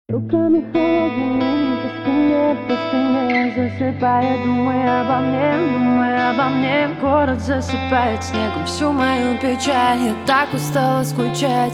Руками холодными по спине засыпая, думая обо мне. Город засыпает снегом всю мою печаль. Я так устала скучать,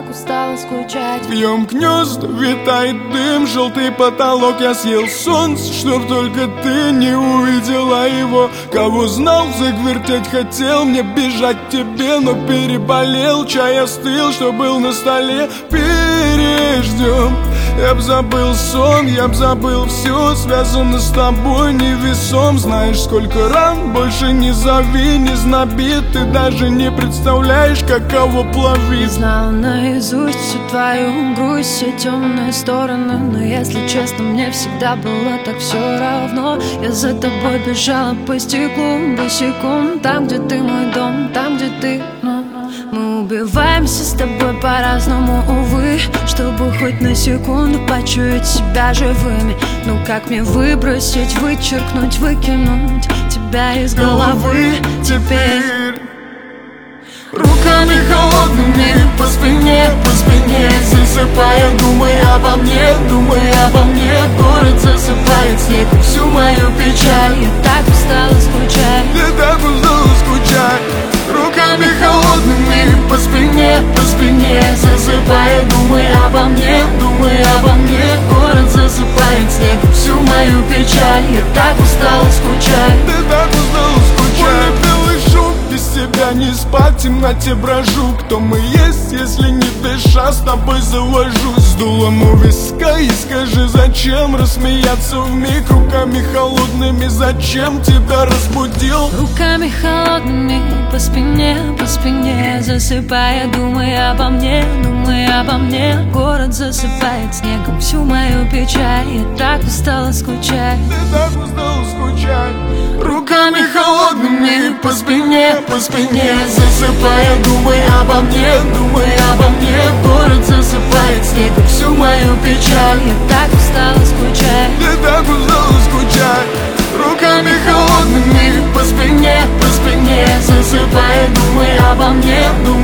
Вьем гнезда, витает дым, желтый потолок. Я съел солнце, чтоб только ты не увидела его. Кого знал, завертеть хотел, мне бежать к тебе, но переболел. Чай остыл, что был на столе, переждем. Я б забыл сон, я б забыл все, связано с тобой невесом. Знаешь, сколько ран, больше не зови, не знобит. Ты даже не представляешь, каково плавить. Знала наизусть всю твою грусть, все темные стороны. Но если честно, мне всегда было так все равно. Я за тобой бежала по стеклу, босиком. Там, где ты мой дом, там, где ты, мы убиваемся с тобой по-разному, увы. Чтобы хоть на секунду почуять себя живыми. Ну как мне выбросить, вычеркнуть, выкинуть тебя из головы теперь? Руками холодными по спине, засыпая, думая обо мне. Город засыпает снегом всю мою печаль. Я так устала скучать, Руками холодными по спине, засыпая, думая обо мне. Город засыпает снегом всю мою печаль. Я так устала скучать, Мой белый шум, без тебя не спать, в темноте брожу. Кто мы есть, если не дыша, с тобой завожусь. С дулом у виска и скажи, зачем рассмеяться вмиг? Руками холодными, зачем тебя разбудил? руками холодными по спине, засыпая, думая обо мне. Город засыпает снегом всю мою печаль. Я так устала скучать, Руками холодными по спине, засыпая, думая обо мне. Город засыпает снегом всю мою печаль. я так устала скучать, Руками холодными по спине, засыпая, думая обо мне.